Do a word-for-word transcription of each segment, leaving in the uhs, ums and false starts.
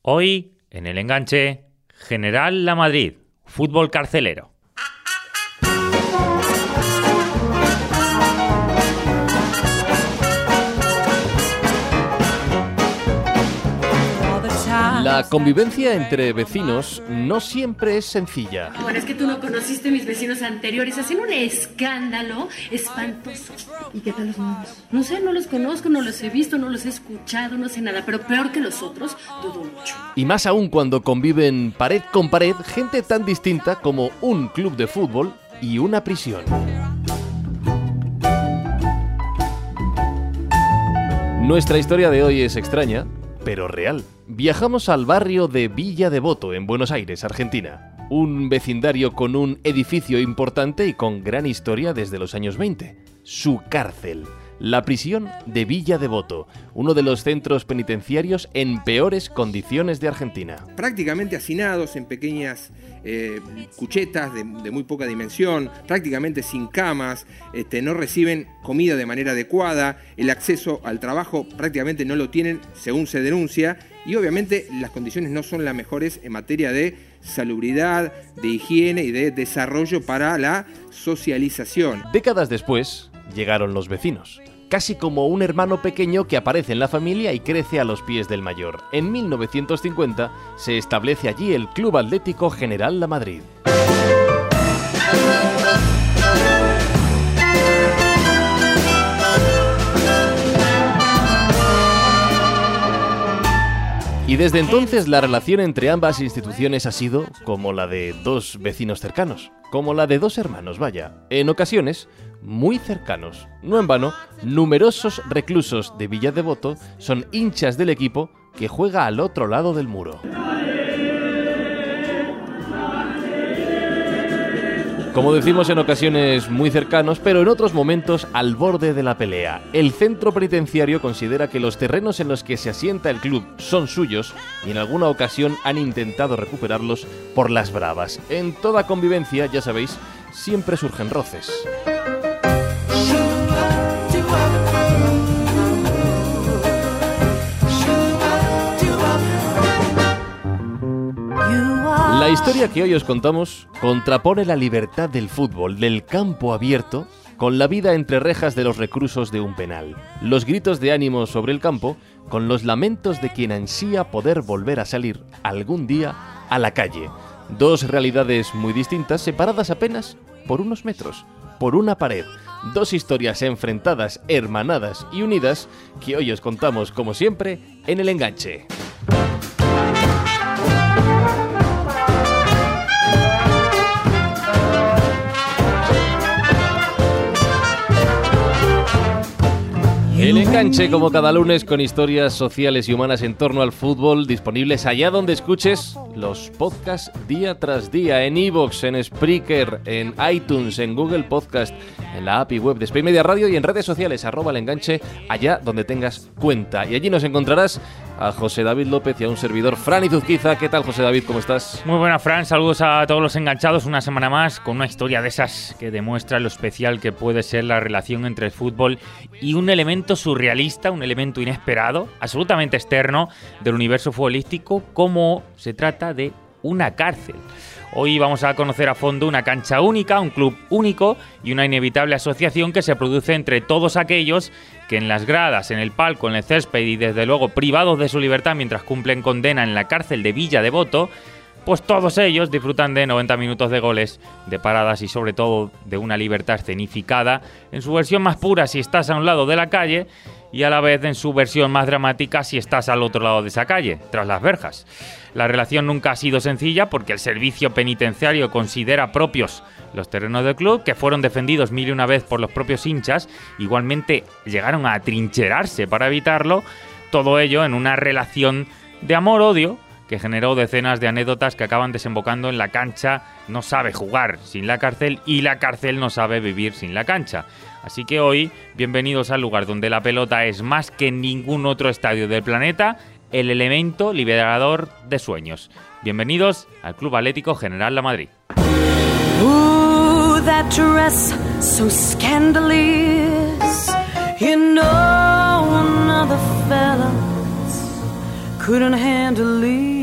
Hoy, en el enganche, General Lamadrid, fútbol carcelero. La convivencia entre vecinos no siempre es sencilla. Bueno, es que tú no conociste a mis vecinos anteriores. Hacen un escándalo espantoso. ¿Y qué tal los nuevos? No sé, no los conozco, no los he visto, no los he escuchado, no sé nada. Pero peor que los otros, dudo mucho. Y más aún cuando conviven pared con pared gente tan distinta como un club de fútbol y una prisión. Nuestra historia de hoy es extraña, pero real. Viajamos al barrio de Villa Devoto, en Buenos Aires, Argentina. Un vecindario con un edificio importante y con gran historia desde los años veinte. Su cárcel, la prisión de Villa Devoto, uno de los centros penitenciarios en peores condiciones de Argentina. Prácticamente hacinados en pequeñas eh, cuchetas de, de muy poca dimensión, prácticamente sin camas, este, no reciben comida de manera adecuada, el acceso al trabajo prácticamente no lo tienen, según se denuncia, y obviamente las condiciones no son las mejores en materia de salubridad, de higiene y de desarrollo para la socialización. Décadas después llegaron los vecinos. Casi como un hermano pequeño que aparece en la familia y crece a los pies del mayor. En mil novecientos cincuenta se establece allí el Club Atlético General Lamadrid. Y desde entonces la relación entre ambas instituciones ha sido como la de dos vecinos cercanos, como la de dos hermanos, vaya, en ocasiones muy cercanos. No en vano, numerosos reclusos de Villa Devoto son hinchas del equipo que juega al otro lado del muro. Como decimos, en ocasiones muy cercanos, pero en otros momentos al borde de la pelea. El centro penitenciario considera que los terrenos en los que se asienta el club son suyos y en alguna ocasión han intentado recuperarlos por las bravas. En toda convivencia, ya sabéis, siempre surgen roces. La historia que hoy os contamos contrapone la libertad del fútbol, del campo abierto, con la vida entre rejas de los reclusos de un penal. Los gritos de ánimo sobre el campo, con los lamentos de quien ansía poder volver a salir algún día a la calle. Dos realidades muy distintas, separadas apenas por unos metros, por una pared. Dos historias enfrentadas, hermanadas y unidas, que hoy os contamos, como siempre, en El Enganche. El Enganche, como cada lunes, con historias sociales y humanas en torno al fútbol, disponibles allá donde escuches los podcasts día tras día, en iVoox, en Spreaker, en iTunes, en Google Podcast, en la app y web de Spain Media Radio y en redes sociales, arroba El Enganche, allá donde tengas cuenta. Y allí nos encontrarás a José David López y a un servidor, Fran Izuzquiza. ¿Qué tal, José David? ¿Cómo estás? Muy buena, Fran. Saludos a todos los enganchados una semana más con una historia de esas que demuestra lo especial que puede ser la relación entre el fútbol y un elemento surrealista, un elemento inesperado, absolutamente externo del universo futbolístico, como se trata de una cárcel. Hoy vamos a conocer a fondo una cancha única, un club único y una inevitable asociación que se produce entre todos aquellos que en las gradas, en el palco, en el césped y desde luego privados de su libertad mientras cumplen condena en la cárcel de Villa Devoto, pues todos ellos disfrutan de noventa minutos de goles, de paradas y sobre todo de una libertad escenificada en su versión más pura si estás a un lado de la calle y a la vez en su versión más dramática si estás al otro lado de esa calle, tras las verjas. La relación nunca ha sido sencilla porque el servicio penitenciario considera propios los terrenos del club, que fueron defendidos mil y una vez por los propios hinchas, igualmente llegaron a atrincherarse para evitarlo, todo ello en una relación de amor-odio que generó decenas de anécdotas que acaban desembocando en la cancha no sabe jugar sin la cárcel y la cárcel no sabe vivir sin la cancha. Así que hoy, bienvenidos al lugar donde la pelota es más que en ningún otro estadio del planeta, el elemento liberador de sueños. Bienvenidos al Club Atlético General Lamadrid. Ooh, that dress so scandalous, you know another fella couldn't handle it.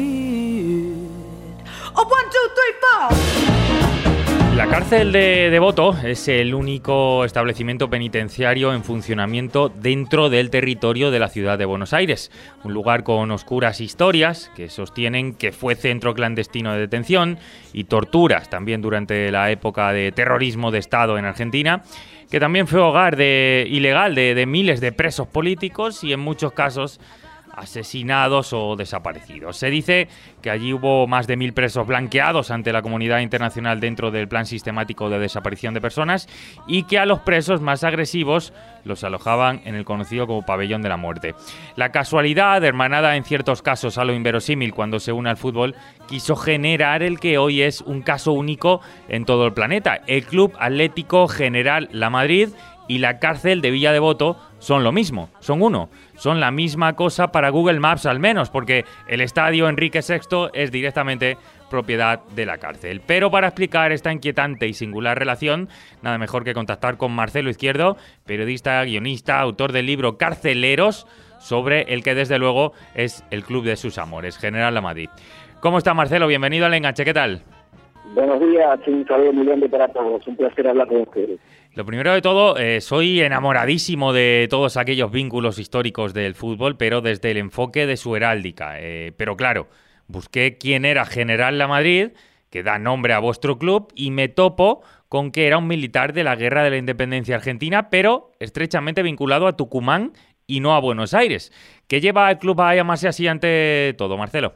cárcel de Devoto es el único establecimiento penitenciario en funcionamiento dentro del territorio de la ciudad de Buenos Aires. Un lugar con oscuras historias que sostienen que fue centro clandestino de detención y torturas también durante la época de terrorismo de Estado en Argentina, que también fue hogar de, ilegal de, de miles de presos políticos y en muchos casos asesinados o desaparecidos. Se dice que allí hubo más de mil presos blanqueados ante la comunidad internacional dentro del plan sistemático de desaparición de personas y que a los presos más agresivos los alojaban en el conocido como pabellón de la muerte. La casualidad, hermanada en ciertos casos a lo inverosímil cuando se une al fútbol, quiso generar el que hoy es un caso único en todo el planeta. El Club Atlético General Lamadrid y la cárcel de Villa Devoto son lo mismo, son uno, son la misma cosa para Google Maps al menos, porque el estadio Enrique sexto es directamente propiedad de la cárcel. Pero para explicar esta inquietante y singular relación, nada mejor que contactar con Marcelo Izquierdo, periodista, guionista, autor del libro Carceleros, sobre el que desde luego es el club de sus amores, General Lamadrid. ¿Cómo está, Marcelo? Bienvenido al Enganche, ¿qué tal? Buenos días, un saludo muy grande para todos, un placer hablar con ustedes. Lo primero de todo, eh, soy enamoradísimo de todos aquellos vínculos históricos del fútbol, pero desde el enfoque de su heráldica. Eh, pero claro, busqué quién era General Lamadrid, que da nombre a vuestro club, y me topo con que era un militar de la Guerra de la Independencia Argentina, pero estrechamente vinculado a Tucumán y no a Buenos Aires. ¿Qué lleva al club a llamarse así ante todo, Marcelo?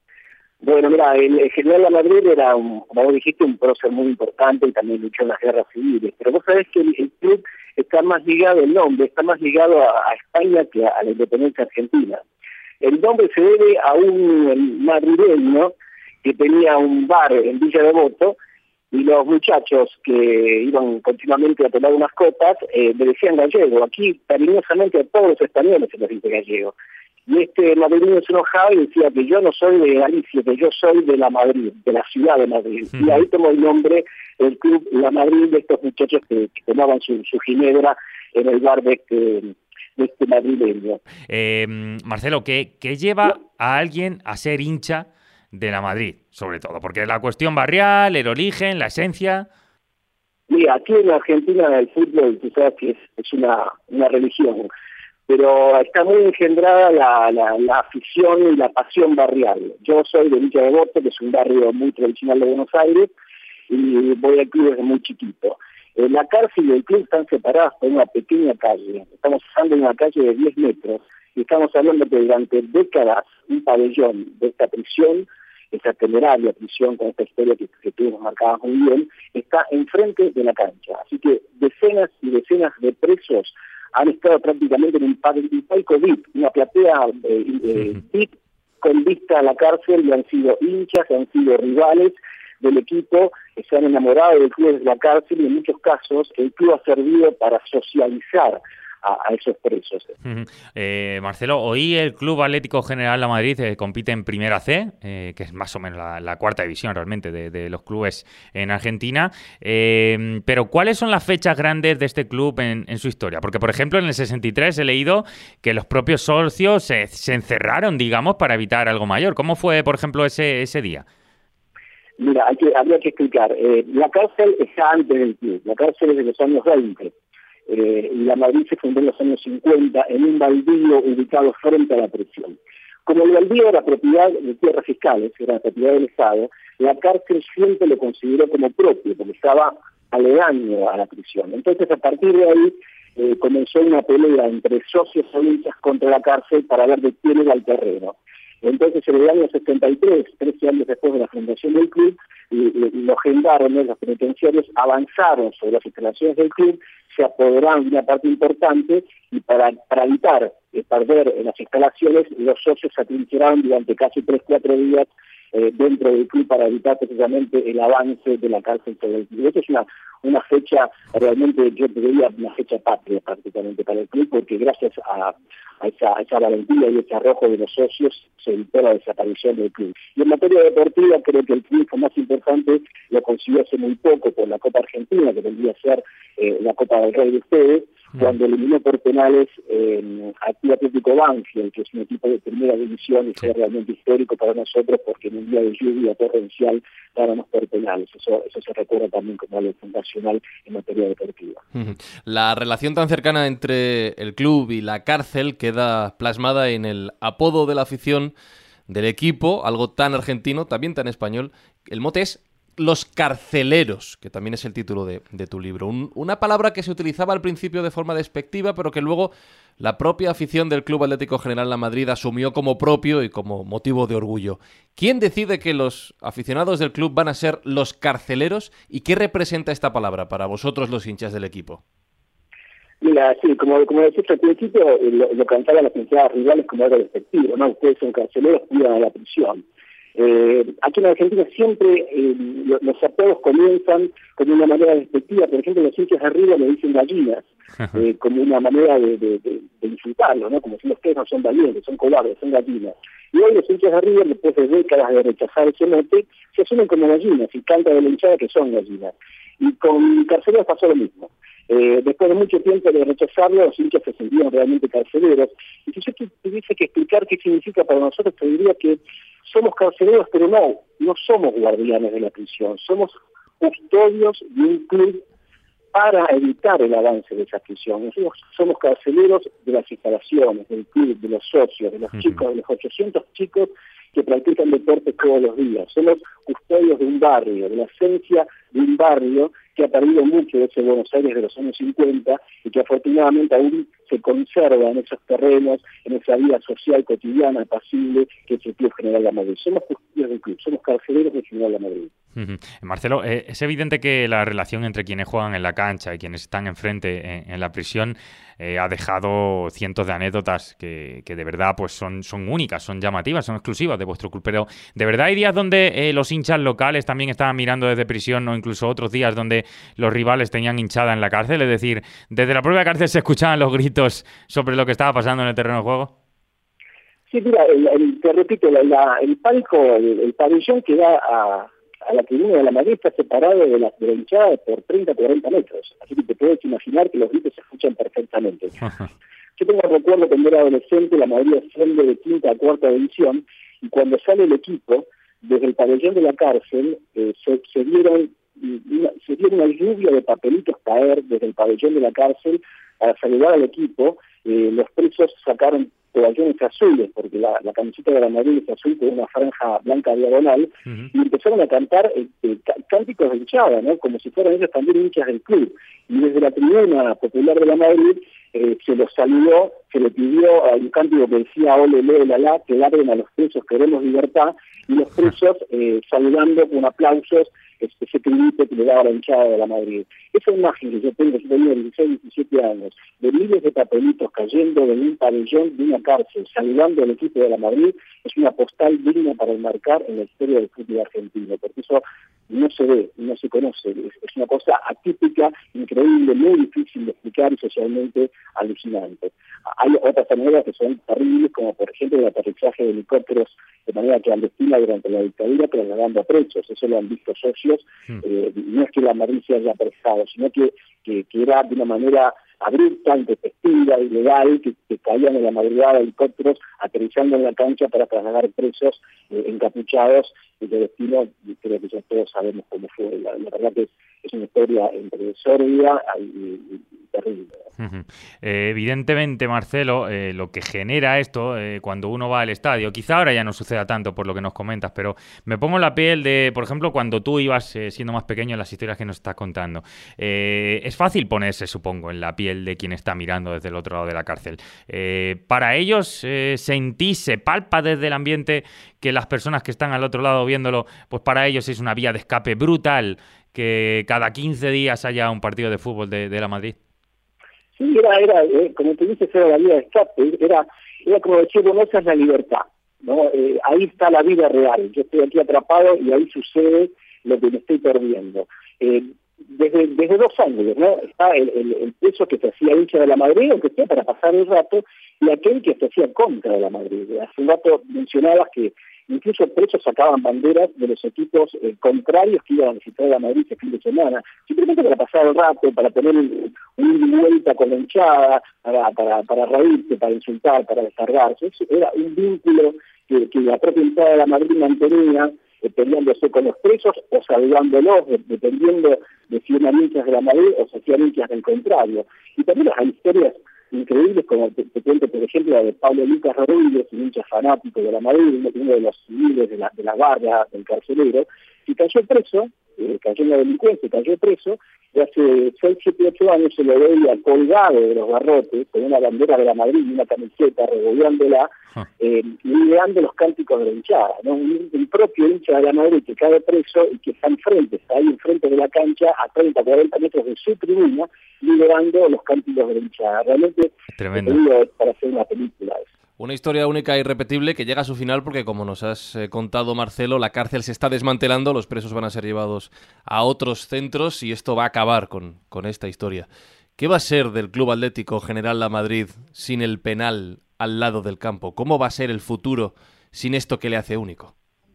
Bueno, mira, el, el General Lamadrid era, un, como vos dijiste, un prócer muy importante y también luchó en las guerras civiles. Pero vos sabés que el, el club está más ligado, el nombre está más ligado a, a España que a, a la independencia argentina. El nombre se debe a un madrileño que tenía un bar en Villa Devoto y los muchachos que iban continuamente a tomar unas copas eh, me decían gallego. Aquí, cariñosamente, a todos los españoles se les dice gallego. Y este madrileño se enojaba y decía que yo no soy de Galicia, que yo soy de la Madrid, de la ciudad de Madrid. Sí. Y ahí tomó el nombre el club La Madrid de estos muchachos que, que tomaban su, su ginebra en el bar de este, de este madrileño. Eh, Marcelo, ¿qué, ¿qué lleva a alguien a ser hincha de la Madrid? Sobre todo, porque la cuestión barrial, el origen, la esencia... Mira, aquí en Argentina el fútbol, tú sabes que es, es una, una religión, pero está muy engendrada la, la, la afición y la pasión barrial. Yo soy de Villa Devoto, que es un barrio muy tradicional de Buenos Aires, y voy al club desde muy chiquito. Eh, la cárcel y el club están separadas por una pequeña calle. Estamos hablando de una calle de diez metros, y estamos hablando que durante décadas un pabellón de esta prisión, esa temeraria prisión con esta historia que, que tú nos marcabas muy bien, está enfrente de la cancha. Así que decenas y decenas de presos han estado prácticamente en un palco V I P, una platea eh, eh, V I P con vista a la cárcel, y han sido hinchas, han sido rivales del equipo, se han enamorado del club de la cárcel, y en muchos casos el club ha servido para socializar a, a esos presos. Uh-huh. eh, Marcelo, hoy el Club Atlético General Lamadrid eh, compite en Primera C, eh, que es más o menos la, la cuarta división realmente de, de los clubes en Argentina, eh, pero ¿cuáles son las fechas grandes de este club en, en su historia? Porque, por ejemplo, en el sesenta y tres he leído que los propios socios se, se encerraron, digamos, para evitar algo mayor. ¿Cómo fue, por ejemplo, ese, ese día? Mira, hay que, habría que explicar. Eh, la cárcel está antes del club, la cárcel es de los años veinte. Eh, la Madrid se fundó en los años cincuenta en un baldío ubicado frente a la prisión. Como el baldío era propiedad de tierras fiscales, era propiedad del Estado, la cárcel siempre lo consideró como propio, porque estaba aledaño a la prisión. Entonces, a partir de ahí, eh, comenzó una pelea entre socios e hinchas contra la cárcel para ver de quién era el terreno. Entonces, en el año setenta y tres, trece años después de la fundación del club, los gendarmes, los penitenciarios, avanzaron sobre las instalaciones del club, se apoderaron de una parte importante, y para, para evitar eh, perder en las instalaciones, los socios se atrincheraron durante casi tres, cuatro días eh, dentro del club para evitar precisamente el avance de la cárcel sobre el club. Esa es una, una fecha, realmente yo te diría una fecha patria prácticamente para el club, porque gracias a, a, esa, a esa valentía y ese arrojo de los socios se evitó la desaparición del club. Y en materia deportiva, creo que el triunfo más importante lo consiguió hace muy poco con la Copa Argentina, que vendría a ser eh, la Copa del Rey de ustedes, cuando eliminó por penales eh, a Club Atlético Banfield, que es un equipo de primera división y fue realmente histórico para nosotros porque en un día de lluvia torrencial estábamos por penales. Eso, eso se recuerda también como algo fundacional en materia deportiva. La relación tan cercana entre el club y la cárcel queda plasmada en el apodo de la afición del equipo, algo tan argentino, también tan español. El mote es Los Carceleros, que también es el título de, de tu libro. Un, una palabra que se utilizaba al principio de forma despectiva, pero que luego la propia afición del Club Atlético General La Madrid asumió como propio y como motivo de orgullo. ¿Quién decide que los aficionados del club van a ser los carceleros y qué representa esta palabra para vosotros los hinchas del equipo? Mira, sí, como, como decís al principio, lo, lo cantaban las hinchadas rivales como algo despectivo, ¿no? Ustedes son carceleros, cuidan a la prisión. Eh, aquí en Argentina siempre eh, los apodos comienzan con una manera despectiva. Por ejemplo, los hinchas de River le dicen gallinas, eh, como una manera de, de, de, de insultarlo, ¿no? Como si los que no son valientes, son cobardes, son gallinas. Y hoy los hinchas de River, después de décadas de rechazar ese mote, se asumen como gallinas y cantan de la hinchada que son gallinas. Y con carceleros pasó lo mismo. Eh, después de mucho tiempo de rechazarlo, los hinchas se sentían realmente carceleros. Y si yo tuviese que explicar qué significa para nosotros, te diría que somos carceleros, pero no, no somos guardianes de la prisión, somos custodios de un club para evitar el avance de esa prisión. Nosotros somos carceleros de las instalaciones, del club, de los socios, de los uh-huh. chicos, de los ochocientos chicos que practican deporte todos los días. Somos custodios de un barrio, de la esencia de un barrio que ha perdido mucho de ese Buenos Aires de los años cincuenta y que afortunadamente aún se conserva en esos terrenos, en esa vida social cotidiana, pasible, que es el Club General La Madrid. Somos custodios del club, somos carceleros del General La Madrid. Uh-huh. Marcelo, eh, es evidente que la relación entre quienes juegan en la cancha y quienes están enfrente en, en la prisión eh, ha dejado cientos de anécdotas que, que de verdad pues son, son únicas, son llamativas, son exclusivas de vuestro club. Pero ¿de verdad hay días donde eh, los hinchas locales también estaban mirando desde prisión o incluso otros días donde los rivales tenían hinchada en la cárcel? Es decir, desde la propia cárcel se escuchaban los gritos sobre lo que estaba pasando en el terreno de juego. Sí, mira, el, el, te repito, la, la, el palco, el, el pabellón que da a, a la tribuna de La Madrid está separado de la, de la hinchada por treinta a cuarenta metros. Así que te puedes imaginar que los gritos se escuchan perfectamente. Yo tengo recuerdo cuando era adolescente, La Madrid asciende de quinta a cuarta división, y cuando sale el equipo, desde el pabellón de la cárcel, eh, se, se dieron Una, se dio una lluvia de papelitos caer desde el pabellón de la cárcel para saludar al equipo. Eh, los presos sacaron toallones azules, porque la, la camiseta de La Madrid es azul con una franja blanca diagonal, uh-huh. y empezaron a cantar eh, eh, cánticos de hinchada, ¿no? Como si fueran ellos también hinchas del club. Y desde la tribuna popular de La Madrid eh, se los saludó, se le pidió a un cántico que decía ole, ole, la, la, que larguen a los presos, queremos libertad, y los presos eh, saludando con aplausos ese grito que le daba la hinchada de La Madrid. Esa imagen que yo tengo, yo tenía dieciséis, diecisiete años, de miles de papelitos cayendo de un pabellón de una cárcel, saludando al equipo de La Madrid, es una postal digna para enmarcar en la historia del fútbol argentino, porque eso no se ve, no se conoce, es, es una cosa atípica, increíble, muy difícil de explicar y socialmente alucinante. Hay otras maneras que son terribles, como por ejemplo el aterrizaje de helicópteros de manera clandestina durante la dictadura, trasladando a presos. Eso lo han visto socios. Mm. Eh, no es que La Madrid se haya apresado, sino que, que, que era de una manera abrupta, intempestiva, ilegal, que, que caían en la madrugada helicópteros aterrizando en la cancha para trasladar presos eh, encapuchados y de destino, y creo que ya todos sabemos cómo fue. La, la verdad que es, es una historia entre sórdida y, y, y terrible. Uh-huh. Eh, evidentemente, Marcelo, eh, lo que genera esto eh, cuando uno va al estadio, quizá ahora ya no suceda tanto por lo que nos comentas, pero me pongo en la piel de, por ejemplo, cuando tú ibas eh, siendo más pequeño en las historias que nos estás contando. Eh, es fácil ponerse, supongo, en la piel de quien está mirando desde el otro lado de la cárcel. Eh, para ellos, eh, sentís, se palpa desde el ambiente que las personas que están al otro lado viéndolo, pues para ellos es una vía de escape brutal que cada quince días haya un partido de fútbol de, de La Madrid. Sí, era, era eh, como te dices, era la vía de escape, era, era como decir, bueno, esa es la libertad, ¿no? Eh, ahí está la vida real, yo estoy aquí atrapado y ahí sucede lo que me estoy perdiendo. Eh, desde, desde dos ángulos, ¿no? Está el, el, el preso que se hacía hincha de La Madrid, aunque sea para pasar el rato, y aquel que se hacía contra de La Madrid. Hace un rato mencionabas que incluso presos sacaban banderas de los equipos eh, contrarios que iban a visitar a Madrid ese fin de semana, simplemente para pasar el rato, para tener un, un vuelta con la hinchada, para, para, para reírse, para insultar, para descargarse. Eso era un vínculo que, que la propia hinchada de la Madrid mantenía, eh, peleándose con los presos o saludándolos, dependiendo de si eran hinchas de la Madrid o si eran hinchas del contrario. Y también hay historias increíbles, como te, te cuento, por ejemplo, la de Pablo Lucas Rodríguez, un hincha fanático de la Madrid, uno de los civiles de la, de la barra del carcelero, y cayó preso, eh, cayó en la delincuencia, cayó preso, y hace seis, siete, ocho años se lo veía colgado de los barrotes, con una bandera de la Madrid y una camiseta, regodeándola, eh, liderando los cánticos de la hinchada, ¿no? Un, un propio hincha de la Madrid que cae preso y que está enfrente, está ahí enfrente de la cancha, a treinta, cuarenta metros de su tribuna, liderando los cánticos de la hinchada. Realmente, tremendo. Es para hacer una película eso. Una historia única e irrepetible que llega a su final porque, como nos has eh, contado, Marcelo, la cárcel se está desmantelando, los presos van a ser llevados a otros centros y esto va a acabar con, con esta historia. ¿Qué va a ser del Club Atlético General Lamadrid sin el penal al lado del campo? ¿Cómo va a ser el futuro sin esto que le hace único?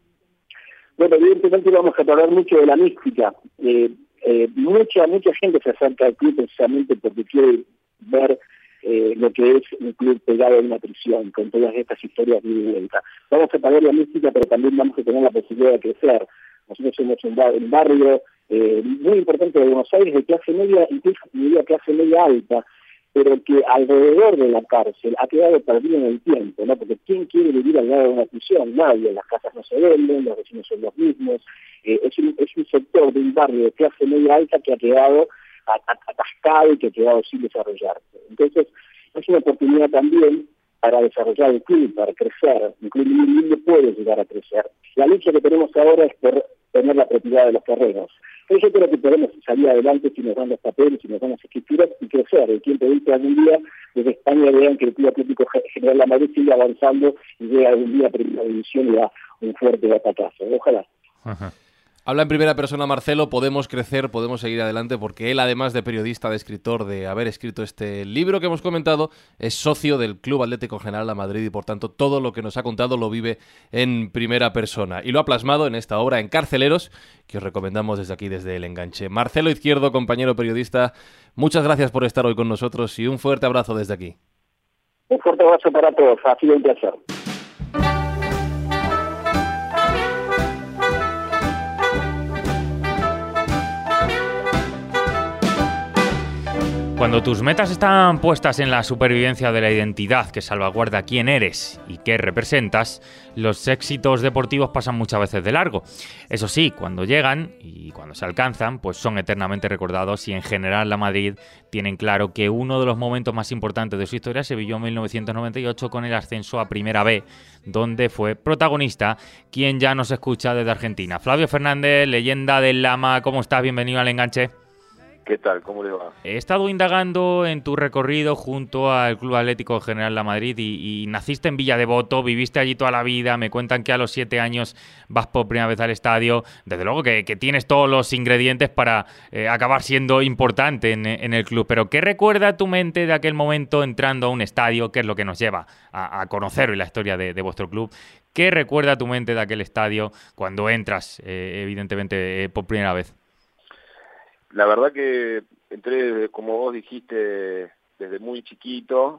Bueno, evidentemente vamos a hablar mucho de la mística. Eh, eh, mucha, mucha gente se acerca al club precisamente porque quiere ver Eh, lo que es un club pegado en una prisión, con todas estas historias de vuelta. Vamos a pagar la mística, pero también vamos a tener la posibilidad de crecer. Nosotros somos un, bar, un barrio eh, muy importante de Buenos Aires, de clase media, incluso diría clase media alta, pero que alrededor de la cárcel ha quedado perdido en el tiempo, ¿no? Porque ¿quién quiere vivir al lado de una prisión? Nadie. Las casas no se venden, los vecinos son los mismos. Eh, es, un, es un sector de un barrio de clase media alta que ha quedado atascado y que ha quedado sin desarrollarse. Entonces, es una oportunidad también para desarrollar el club, para crecer. Un club muy lindo puede llegar a crecer. La lucha que tenemos ahora es por tener la propiedad de los terrenos. Pero yo creo que podemos salir adelante si nos dan los papeles, si nos dan las escrituras y crecer. El tiempo dice algún día desde España vean que el Club Atlético General La Madrid sigue avanzando y llega algún día a primera división y da un fuerte batacazo. Ojalá. Ajá. Habla en primera persona Marcelo, podemos crecer, podemos seguir adelante, porque él, además de periodista, de escritor, de haber escrito este libro que hemos comentado, es socio del Club Atlético General La Madrid y, por tanto, todo lo que nos ha contado lo vive en primera persona. Y lo ha plasmado en esta obra, En Carceleros, que os recomendamos desde aquí, desde El Enganche. Marcelo Izquierdo, compañero periodista, muchas gracias por estar hoy con nosotros y un fuerte abrazo desde aquí. Un fuerte abrazo para todos, ha sido un placer. Cuando tus metas están puestas en la supervivencia de la identidad que salvaguarda quién eres y qué representas, los éxitos deportivos pasan muchas veces de largo. Eso sí, cuando llegan y cuando se alcanzan, pues son eternamente recordados y en general la Madrid tienen claro que uno de los momentos más importantes de su historia se vivió en mil novecientos noventa y ocho con el ascenso a Primera B, donde fue protagonista quien ya nos escucha desde Argentina. Flavio Fernández, leyenda del Lama, ¿cómo estás? Bienvenido al Enganche. ¿Qué tal? ¿Cómo le va? He estado indagando en tu recorrido junto al Club Atlético General La Madrid y, y naciste en Villa Devoto, viviste allí toda la vida, me cuentan que a los siete años vas por primera vez al estadio, desde luego que, que tienes todos los ingredientes para eh, acabar siendo importante en, en el club, pero ¿qué recuerda tu mente de aquel momento entrando a un estadio, que es lo que nos lleva a, a conocer hoy la historia de, de vuestro club? ¿Qué recuerda tu mente de aquel estadio cuando entras, eh, evidentemente, eh, por primera vez? La verdad que entré, como vos dijiste, desde muy chiquito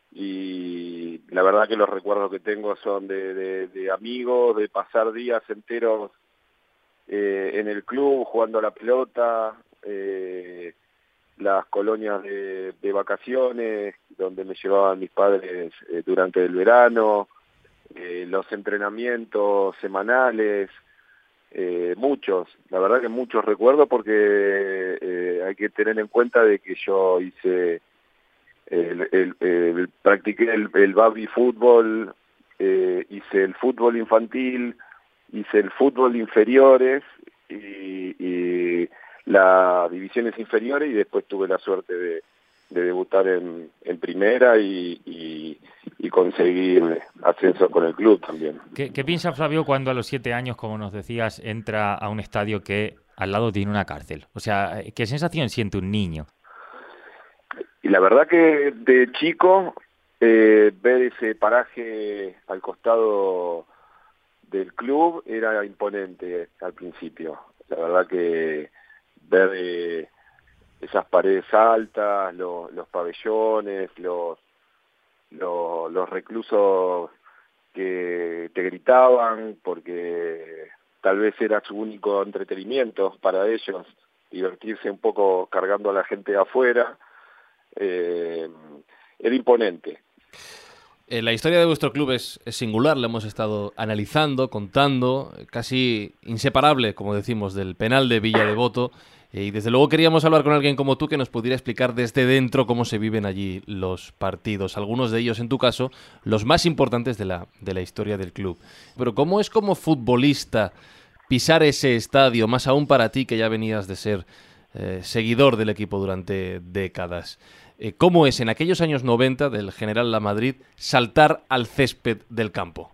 y la verdad que los recuerdos que tengo son de, de, de amigos, de pasar días enteros eh, en el club jugando a la pelota, eh, las colonias de, de vacaciones donde me llevaban mis padres eh, durante el verano, eh, los entrenamientos semanales. Eh, muchos, la verdad que muchos recuerdos porque eh, hay que tener en cuenta de que yo hice, el, el, el, practiqué el, el baby fútbol, eh, hice el fútbol infantil, hice el fútbol inferiores y, y las divisiones inferiores y después tuve la suerte de, de debutar en, en primera y, y, y conseguir ascenso con el club también. ¿Qué, qué piensa Flavio cuando a los siete años, como nos decías, entra a un estadio que al lado tiene una cárcel? O sea, ¿qué sensación siente un niño? Y la verdad que de chico, eh, ver ese paraje al costado del club era imponente al principio. La verdad que ver eh, esas paredes altas, lo, los pabellones, los, los, los reclusos que te gritaban porque tal vez era su único entretenimiento para ellos, divertirse un poco cargando a la gente de afuera, eh, era imponente. Eh, la historia de vuestro club es, es singular, la hemos estado analizando, contando, casi inseparable, como decimos, del penal de Villa Devoto, eh, y desde luego queríamos hablar con alguien como tú que nos pudiera explicar desde dentro cómo se viven allí los partidos, algunos de ellos, en tu caso, los más importantes de la, de la historia del club. Pero ¿cómo es como futbolista pisar ese estadio, más aún para ti que ya venías de ser eh, seguidor del equipo durante décadas? Eh, ¿Cómo es en aquellos años noventa del General Lamadrid saltar al césped del campo?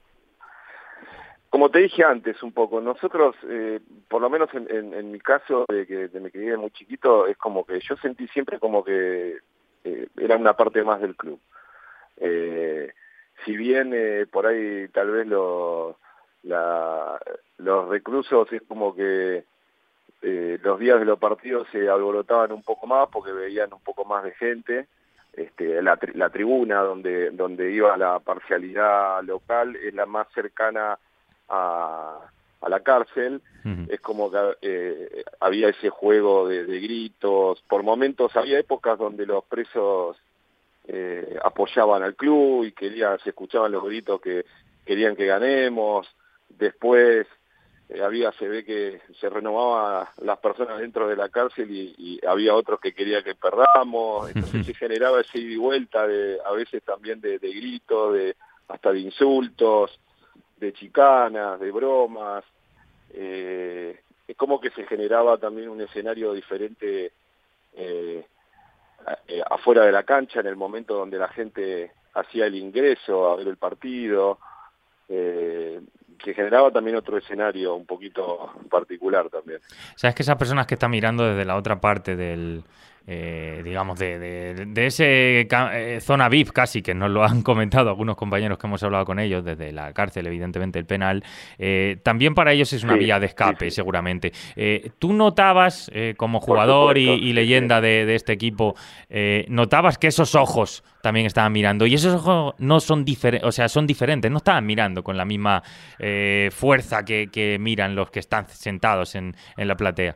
Como te dije antes un poco, nosotros, eh, por lo menos en, en, en mi caso, de que de me quedé muy chiquito, es como que yo sentí siempre como que eh, era una parte más del club. Eh, si bien eh, por ahí tal vez lo, la, los reclusos es como que Eh, los días de los partidos se alborotaban un poco más porque veían un poco más de gente. Este, la, tri la tribuna donde, donde iba la parcialidad local es la más cercana a, a la cárcel. Uh-huh. Es como que eh, había ese juego de, de gritos. Por momentos había épocas donde los presos eh, apoyaban al club y querían, se escuchaban los gritos que querían que ganemos. Después Eh, había, se ve que se renovaban las personas dentro de la cárcel y, y había otros que querían que perdamos, entonces se generaba ese ida y vuelta, de, a veces también de, de gritos, de, hasta de insultos, de chicanas, de bromas, eh, es como que se generaba también un escenario diferente eh, eh, afuera de la cancha, en el momento donde la gente hacía el ingreso a ver el partido, eh, que generaba también otro escenario un poquito particular también. Sabes que esas personas que están mirando desde la otra parte del, eh, digamos, de, de, de ese eh, zona V I P casi, que nos lo han comentado algunos compañeros que hemos hablado con ellos, desde la cárcel, evidentemente el penal, eh, también para ellos es una sí, vía de escape, sí, sí. seguramente. Eh, ¿Tú notabas, eh, como jugador supuesto, y, y leyenda sí, sí. De, de este equipo, eh, notabas que esos ojos también estaban mirando? Y esos ojos no son diferentes, o sea, son diferentes, no estaban mirando con la misma eh, fuerza que, que miran los que están sentados en, en la platea.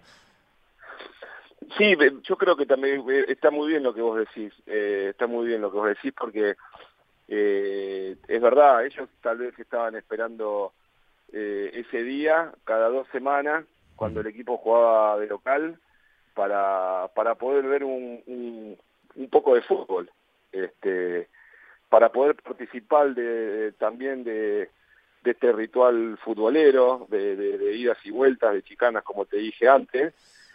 Sí, yo creo que también está muy bien lo que vos decís, eh, está muy bien lo que vos decís porque eh, es verdad, ellos tal vez estaban esperando eh, ese día cada dos semanas cuando el equipo jugaba de local para, para poder ver un, un, un poco de fútbol, este, para poder participar de, de, también de, de este ritual futbolero, de, de, de idas y vueltas, de chicanas como te dije antes,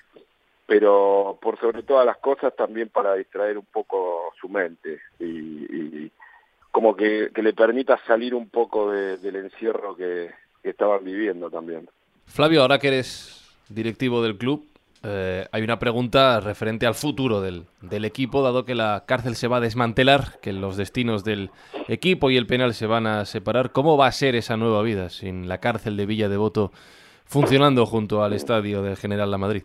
pero por sobre todas las cosas también para distraer un poco su mente y, y como que, que le permita salir un poco de, del encierro que, que estaban viviendo también. Flavio, ahora que eres directivo del club, eh, hay una pregunta referente al futuro del, del equipo, dado que la cárcel se va a desmantelar, que los destinos del equipo y el penal se van a separar. ¿Cómo va a ser esa nueva vida sin la cárcel de Villa Devoto funcionando junto al estadio del General Lamadrid?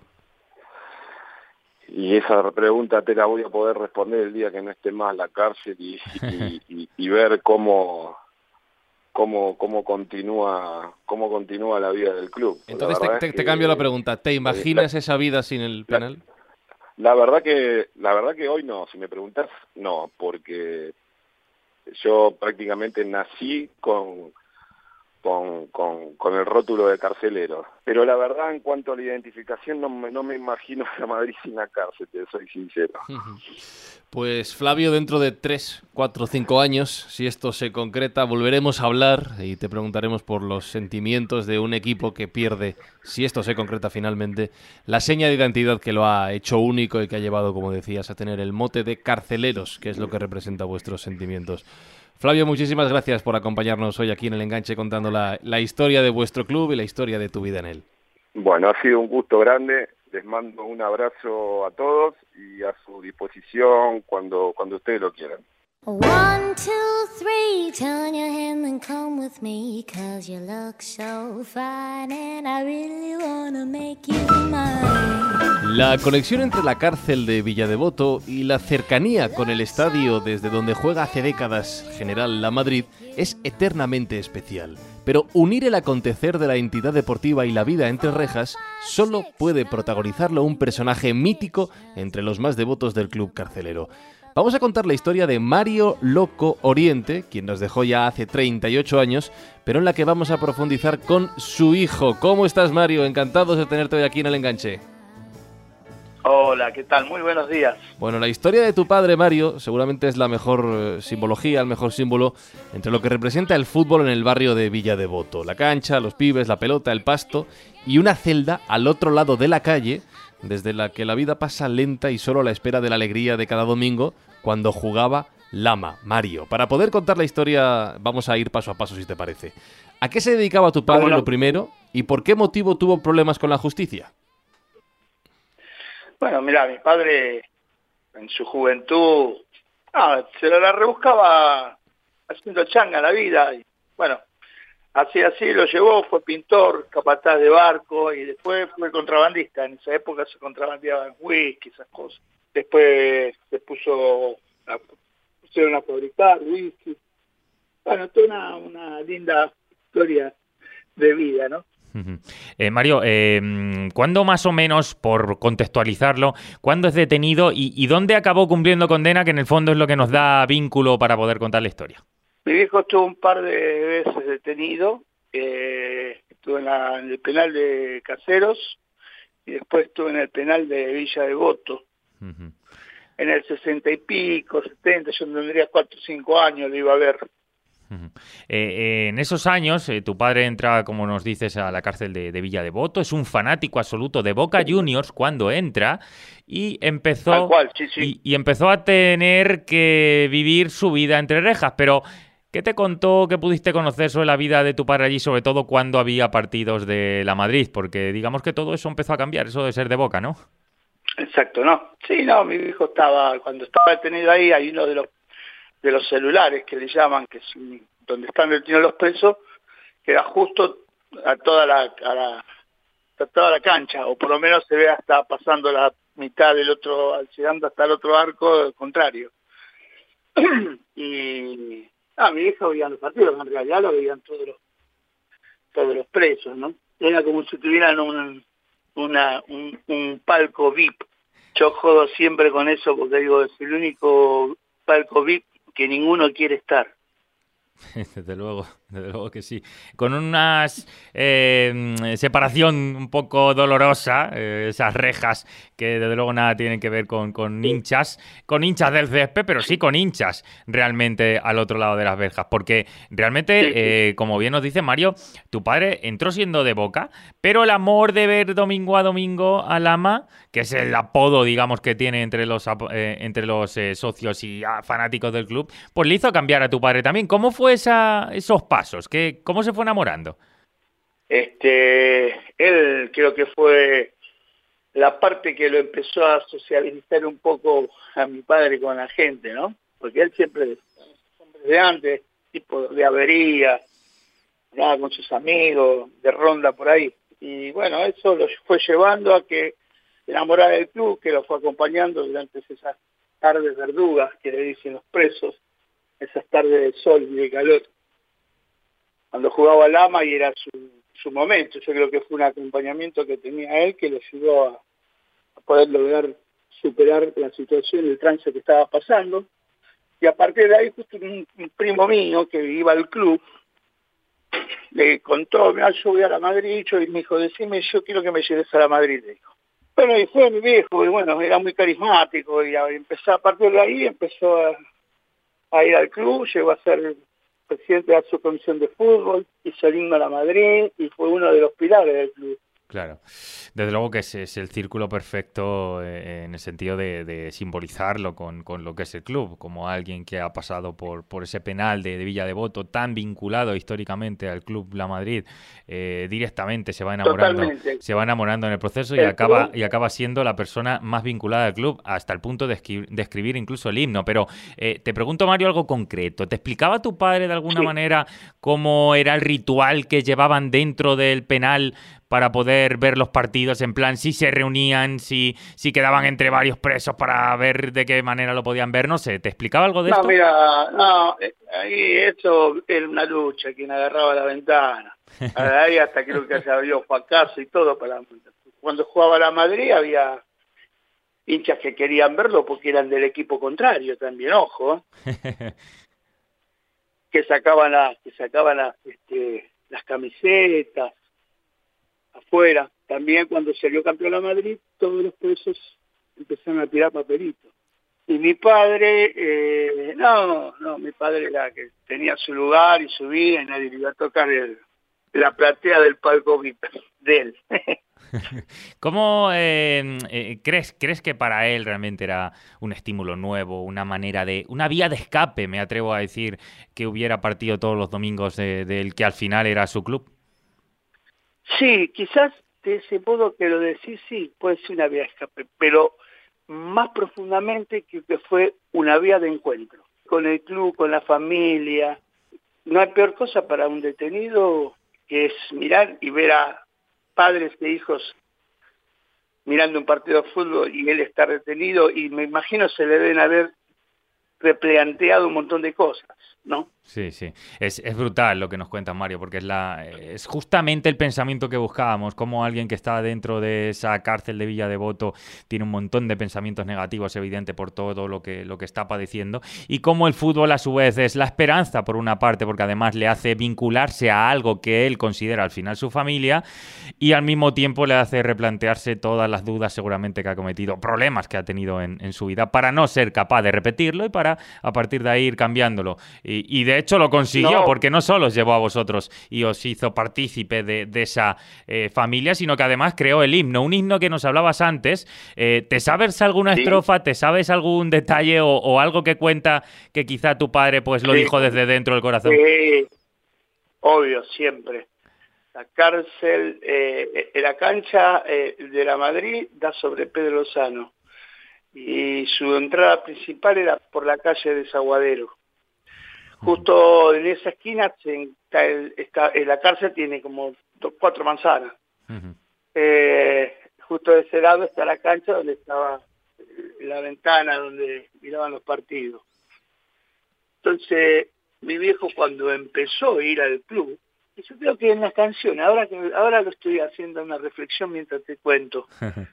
Y esa pregunta te la voy a poder responder el día que no esté más la cárcel y, y, y, y ver cómo cómo cómo continúa cómo continúa la vida del club. Entonces te, te, te cambio la pregunta. ¿Te imaginas la, esa vida sin el penal? La, la verdad que la verdad que hoy no. Si me preguntas, no, porque yo prácticamente nací con Con, con, con el rótulo de carcelero. Pero la verdad, en cuanto a la identificación, no me, no me imagino a Madrid sin la cárcel, te soy sincero. Pues Flavio, dentro de tres, cuatro, cinco años, si esto se concreta, volveremos a hablar y te preguntaremos por los sentimientos de un equipo que pierde, si esto se concreta finalmente, la seña de identidad que lo ha hecho único y que ha llevado, como decías, a tener el mote de carceleros, que es lo que representa vuestros sentimientos. Flavio, muchísimas gracias por acompañarnos hoy aquí en El Enganche contando la, la historia de vuestro club y la historia de tu vida en él. Bueno, ha sido un gusto grande. Les mando un abrazo a todos y a su disposición cuando, cuando ustedes lo quieran. One, two, three, turn your hand and come with me, 'cause you look so fine and I really wanna make you mine. La conexión entre la cárcel de Villadevoto y la cercanía con el estadio desde donde juega hace décadas General Lamadrid es eternamente especial. Pero unir el acontecer de la entidad deportiva y la vida entre rejas solo puede protagonizarlo un personaje mítico entre los más devotos del club carcelero. Vamos a contar la historia de Mario Loco Oriente, quien nos dejó ya hace treinta y ocho años, pero en la que vamos a profundizar con su hijo. ¿Cómo estás, Mario? Encantados de tenerte hoy aquí en El Enganche. Hola, ¿qué tal? Muy buenos días. Bueno, la historia de tu padre, Mario, seguramente es la mejor eh, simbología, el mejor símbolo entre lo que representa el fútbol en el barrio de Villadevoto. La cancha, los pibes, la pelota, el pasto y una celda al otro lado de la calle, desde la que la vida pasa lenta y solo a la espera de la alegría de cada domingo cuando jugaba Lama, Mario. Para poder contar la historia vamos a ir paso a paso, si te parece. ¿A qué se dedicaba tu padre, lo primero, y por qué motivo tuvo problemas con la justicia? Bueno, mira, mi padre en su juventud ah, se la rebuscaba haciendo changa la vida. Y, bueno, así así lo llevó, fue pintor, capataz de barco y después fue contrabandista. En esa época se contrabandeaban whisky, esas cosas. Después se puso a, pusieron a fabricar whisky. Bueno, toda una, una linda historia de vida, ¿no? Uh-huh. Eh, Mario, eh, ¿cuándo más o menos, por contextualizarlo, cuándo es detenido y, y dónde acabó cumpliendo condena, que en el fondo es lo que nos da vínculo para poder contar la historia? Mi viejo estuvo un par de veces detenido, eh, estuvo en, la, en el penal de Caseros y después estuvo en el penal de Villadevoto. Uh-huh. En el sesenta y pico, setenta, yo tendría cuatro o cinco años, lo iba a ver. Uh-huh. Eh, eh, en esos años, eh, tu padre entra, como nos dices, a la cárcel de, de Villadevoto, es un fanático absoluto de Boca Juniors cuando entra y empezó, Tal cual, sí, sí. Y, y empezó a tener que vivir su vida entre rejas, pero ¿qué te contó, qué pudiste conocer sobre la vida de tu padre allí, sobre todo cuando había partidos de la Madrid? Porque digamos que todo eso empezó a cambiar, eso de ser de Boca, ¿no? Exacto, ¿no? Sí, no, mi hijo estaba, cuando estaba detenido ahí, hay uno de los de los celulares que le llaman, que es donde están retenidos los presos, que da justo a toda la, a la a toda la cancha, o por lo menos se ve hasta pasando la mitad del otro, llegando hasta el otro arco contrario. Y ah, mi hija veía los partidos, en realidad lo veían todos los todos los presos, ¿no? Era como si tuvieran un una un, un palco V I P. Yo jodo siempre con eso porque digo, es el único palco V I P que ninguno quiere estar. Desde luego, desde luego que sí. Con una eh, separación un poco dolorosa, eh, esas rejas que desde luego nada tienen que ver con, con hinchas, con hinchas del césped, pero sí con hinchas realmente al otro lado de las verjas. Porque realmente, eh, como bien nos dice Mario, tu padre entró siendo de Boca, pero el amor de ver domingo a domingo a Lama, que es el apodo, digamos, que tiene entre los, eh, entre los eh, socios y ah, fanáticos del club, pues le hizo cambiar a tu padre también. ¿Cómo fue esa, esos pasos? ¿Qué, ¿Cómo se fue enamorando? Este, él creo que fue la parte que lo empezó a socializar un poco a mi padre con la gente, ¿no? Porque él siempre, de antes, tipo de avería, hablaba con sus amigos, de ronda por ahí. Y bueno, eso lo fue llevando a que enamorara del club, que lo fue acompañando durante esas tardes verdugas que le dicen los presos, esas tardes de sol y de calor, cuando jugaba Lama y era su, su momento. Yo creo que fue un acompañamiento que tenía él que le ayudó a, a poder lograr superar la situación, el trance que estaba pasando. Y a partir de ahí, justo un, un primo mío que iba al club le contó, mira, yo voy a la Madrid, y me dijo, decime, yo quiero que me lleves a la Madrid, le dijo. Bueno, y fue mi viejo, y bueno, era muy carismático, y a, empezó, a partir de ahí empezó a, a ir al club, llegó a ser presidente de su comisión de fútbol, hizo el himno a la Madrid, y fue uno de los pilares del club. Claro. Desde luego que es, es el círculo perfecto eh, en el sentido de, de simbolizarlo con, con lo que es el club, como alguien que ha pasado por, por ese penal de, de Villa Devoto, tan vinculado históricamente al club La Madrid, eh, directamente se va enamorando, Totalmente. se va enamorando en el proceso y El acaba, club- y acaba siendo la persona más vinculada al club hasta el punto de, escri- de escribir incluso el himno. Pero eh, te pregunto, Mario, algo concreto. ¿Te explicaba tu padre de alguna Sí. manera cómo era el ritual que llevaban dentro del penal para poder ver los partidos, en plan si se reunían, si, si quedaban entre varios presos para ver de qué manera lo podían ver? No sé, ¿te explicaba algo de No, esto? mira, no, eh, ahí eso era una lucha, quien agarraba la ventana. Ahí hasta creo que se abrió Juan Carlos y todo. Para cuando jugaba la Madrid había hinchas que querían verlo porque eran del equipo contrario también, ojo, ¿eh? que sacaban las, que sacaban las, este, las camisetas afuera. También cuando salió campeón la Madrid, todos los presos empezaron a tirar papelitos. Y mi padre, eh, no, no, mi padre era que tenía su lugar y su vida y nadie le iba a tocar el, la platea del palco V I P de él. ¿Cómo eh, eh, crees, crees que para él realmente era un estímulo nuevo, una manera de, una vía de escape, me atrevo a decir, que hubiera partido todos los domingos de- del que al final era su club? Sí, quizás de ese modo que lo decís, sí, puede ser una vía de escape, pero más profundamente creo que fue una vía de encuentro con el club, con la familia. No hay peor cosa para un detenido que es mirar y ver a padres e hijos mirando un partido de fútbol y él está retenido, y me imagino se le deben haber replanteado un montón de cosas, ¿no? Sí, sí. Es, es brutal lo que nos cuenta Mario, porque es la es justamente el pensamiento que buscábamos, como alguien que está dentro de esa cárcel de Villa Devoto tiene un montón de pensamientos negativos, evidente, por todo lo que, lo que está padeciendo, y cómo el fútbol a su vez es la esperanza, por una parte, porque además le hace vincularse a algo que él considera al final su familia, y al mismo tiempo le hace replantearse todas las dudas seguramente que ha cometido, problemas que ha tenido en, en su vida, para no ser capaz de repetirlo y para a partir de ahí ir cambiándolo. Y, y de hecho lo consiguió, No. porque no solo os llevó a vosotros y os hizo partícipe de, de esa eh, familia, sino que además creó el himno, un himno que nos hablabas antes. Eh, ¿Te sabes alguna Sí. estrofa, te sabes algún detalle o, o algo que cuenta que quizá tu padre pues lo Sí. dijo desde dentro del corazón? Sí, obvio, siempre. La cárcel, eh, eh, la cancha eh, de la Madrid da sobre Pedro Lozano y su entrada principal era por la calle de Zaguadero. Justo en esa esquina se, está el, está, eh, la cárcel tiene como dos, cuatro manzanas. Ujú. Eh, justo de ese lado está la cancha donde estaba eh, la ventana donde miraban los partidos. Entonces, mi viejo cuando empezó a ir al club, y yo creo que en las canciones, ahora que ahora lo estoy haciendo una reflexión mientras te cuento,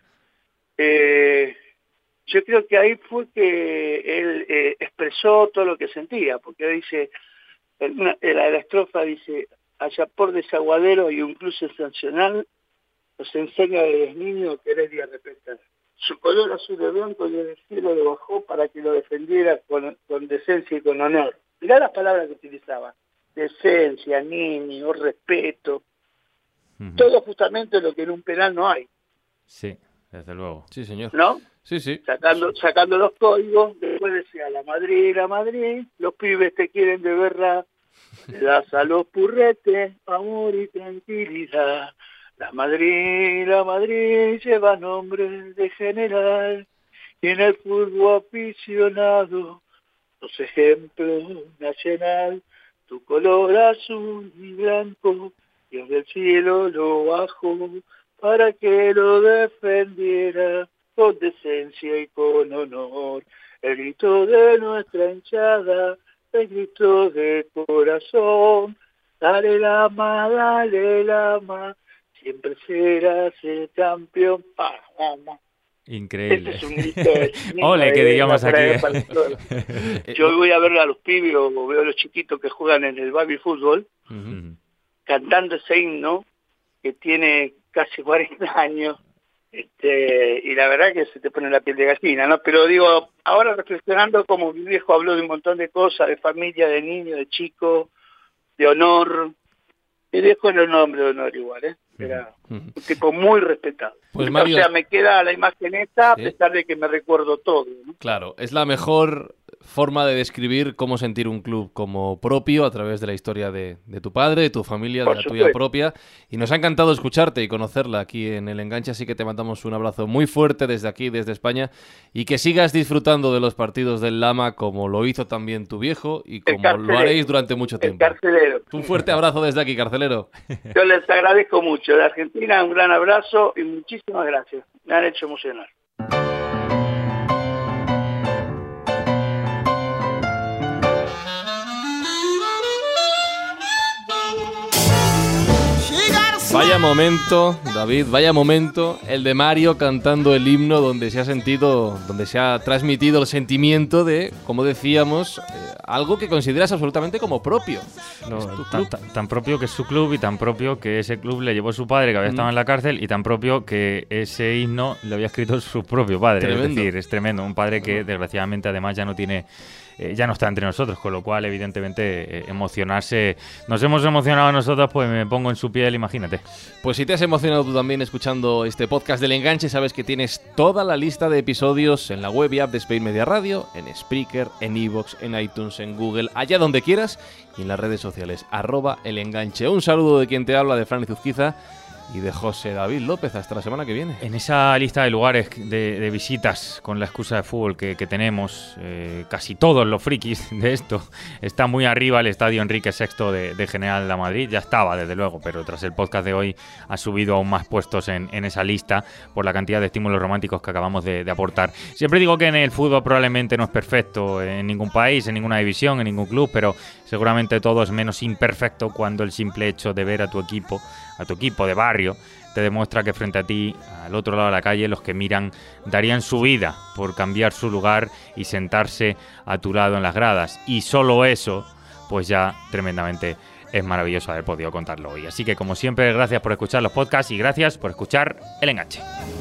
eh, yo creo que ahí fue que él eh, expresó todo lo que sentía, porque dice, en una, en la, la estrofa dice, allá por Desaguadero y un club sensacional, nos enseña desde niño a querer y a respetar. Su color azul de blanco y el cielo lo bajó para que lo defendiera con, con decencia y con honor. Mirá las palabras que utilizaba. Decencia, niño, respeto. Ujú. Todo justamente lo que en un penal no hay, Sí, desde luego. Sí, señor. ¿no? Sí, sí. Sacando, sacando los códigos, después decía la Madrid, la Madrid, los pibes te quieren de verdad, le das a los purretes amor y tranquilidad. La Madrid, la Madrid lleva nombre de general, y en el fútbol aficionado, los ejemplos nacional, tu color azul y blanco, Dios del cielo lo bajó para que lo defendiera con decencia y con honor. El grito de nuestra hinchada, el grito de corazón, dale lama, dale lama, siempre serás el campeón. Ah, ah, Increíble. Ese es un grito de Ole, que diríamos aquí. ¿eh? Yo voy a ver a los pibes o veo a los chiquitos que juegan en el baby fútbol Ujú. cantando ese himno que tiene casi cuarenta años, este, y la verdad que se te pone la piel de gallina, ¿no? Pero digo, ahora reflexionando, como mi viejo habló de un montón de cosas, de familia, de niño, de chico, de honor, Mi viejo era un hombre de honor igual, ¿eh? Era un tipo muy respetado. Pues Mario, o sea, me queda la imagen esta, ¿sí? A pesar de que me recuerdo todo, ¿no? Claro, es la mejor forma de describir cómo sentir un club como propio a través de la historia de, de tu padre, de tu familia, Por de la supuesto. tuya propia. Y nos ha encantado escucharte y conocerla aquí en El Enganche, así que te mandamos un abrazo muy fuerte desde aquí, desde España, y que sigas disfrutando de los partidos del Lama como lo hizo también tu viejo y como lo haréis durante mucho tiempo. El carcelero. Un fuerte abrazo desde aquí, carcelero. Yo les agradezco mucho. De Argentina, un gran abrazo y muchísimas gracias. Me han hecho emocionar. Vaya momento, David, vaya momento el de Mario cantando el himno donde se ha sentido, donde se ha transmitido el sentimiento de, como decíamos, eh, algo que consideras absolutamente como propio. No, Es tu tan, club. tan- tan propio que es su club y tan propio que ese club le llevó su padre que había Mm. estado en la cárcel y tan propio que ese himno le había escrito su propio padre. Tremendo. Es decir, es tremendo. Un padre que desgraciadamente además ya no tiene... eh, ya no está entre nosotros, con lo cual evidentemente eh, emocionarse... Nos hemos emocionado nosotros, pues me pongo en su piel, imagínate. Pues si te has emocionado tú también escuchando este podcast del Enganche, sabes que tienes toda la lista de episodios en la web y app de Spain Media Radio, en Spreaker, en iVoox, en iTunes, en Google, allá donde quieras, y en las redes sociales, arroba El Enganche. Un saludo de quien te habla, de Fran Izuzquiza y de José David López. Hasta la semana que viene. En esa lista de lugares de, de visitas con la excusa de fútbol que, que tenemos, eh, casi todos los frikis de esto, está muy arriba el Estadio Enrique sexto de, de General de Madrid. Ya estaba, desde luego, pero tras el podcast de hoy ha subido aún más puestos en, en esa lista por la cantidad de estímulos románticos que acabamos de, de aportar. Siempre digo que en el fútbol probablemente no es perfecto en ningún país, en ninguna división, en ningún club, pero seguramente todo es menos imperfecto cuando el simple hecho de ver a tu equipo, a tu equipo de barrio, te demuestra que frente a ti, al otro lado de la calle, los que miran darían su vida por cambiar su lugar y sentarse a tu lado en las gradas. Y solo eso, pues ya tremendamente es maravilloso haber podido contarlo hoy. Así que, como siempre, gracias por escuchar los podcasts y gracias por escuchar El Enganche.